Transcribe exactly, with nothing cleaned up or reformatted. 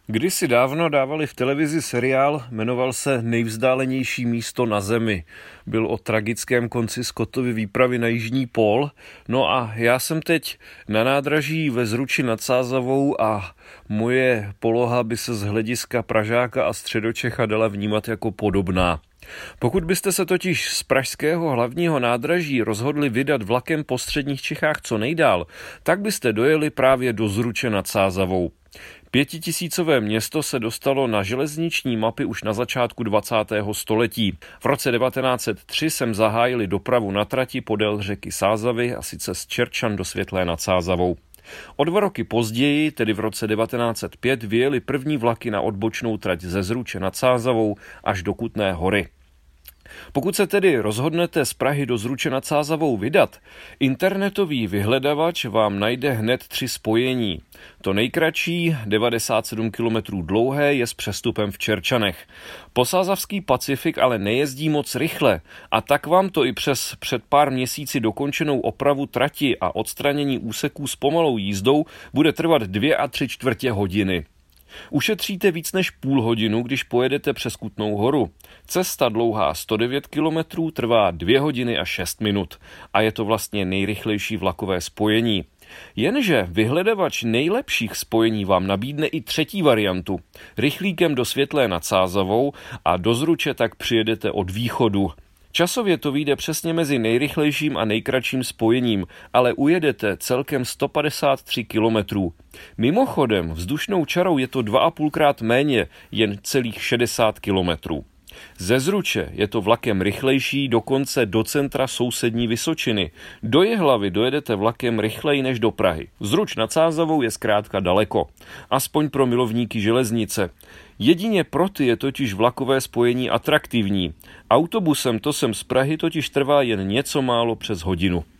Kdysi dávno dávali v televizi seriál, jmenoval se Nejvzdálenější místo na Zemi. Byl o tragickém konci Scottovy výpravy na jižní pól. No a já jsem teď na nádraží ve Zruči nad Sázavou a moje poloha by se z hlediska Pražáka a Středočecha dala vnímat jako podobná. Pokud byste se totiž z pražského hlavního nádraží rozhodli vydat vlakem po středních Čechách co nejdál, tak byste dojeli právě do Zruče nad Sázavou. Pětitisícové město se dostalo na železniční mapy už na začátku dvacátého století. V roce devatenáct set tři sem zahájili dopravu na trati podél řeky Sázavy, a sice z Čerčan do Světlé nad Sázavou. O dva roky později, tedy v roce devatenáct set pět, vyjeli první vlaky na odbočnou trať ze Zruče nad Sázavou až do Kutné Hory. Pokud se tedy rozhodnete z Prahy do Zruče nad Sázavou vydat, internetový vyhledavač vám najde hned tři spojení. To nejkratší, devadesát sedm kilometrů dlouhé, je s přestupem v Čerčanech. Posázavský Pacifik ale nejezdí moc rychle a tak vám to i přes před pár měsíci dokončenou opravu trati a odstranění úseků s pomalou jízdou bude trvat dvě a tři čtvrtě hodiny. Ušetříte víc než půl hodinu, když pojedete přes Kutnou Horu. Cesta dlouhá sto devět kilometrů trvá dvě hodiny a šest minut a je to vlastně nejrychlejší vlakové spojení. Jenže vyhledavač nejlepších spojení vám nabídne i třetí variantu. Rychlíkem do Světlé nad Sázavou a do Zruče tak přijedete od východu. Časově to vyjde přesně mezi nejrychlejším a nejkratším spojením, ale ujedete celkem sto padesát tři kilometrů. Mimochodem, vzdušnou čarou je to dva a půlkrát méně, jen celých šedesát kilometrů. Ze Zruče je to vlakem rychlejší dokonce do centra sousední Vysočiny. Do Jihlavy dojedete vlakem rychleji než do Prahy. Zruč nad Sázavou je zkrátka daleko, aspoň pro milovníky železnice. Jedině pro ty je totiž vlakové spojení atraktivní. Autobusem to sem z Prahy totiž trvá jen něco málo přes hodinu.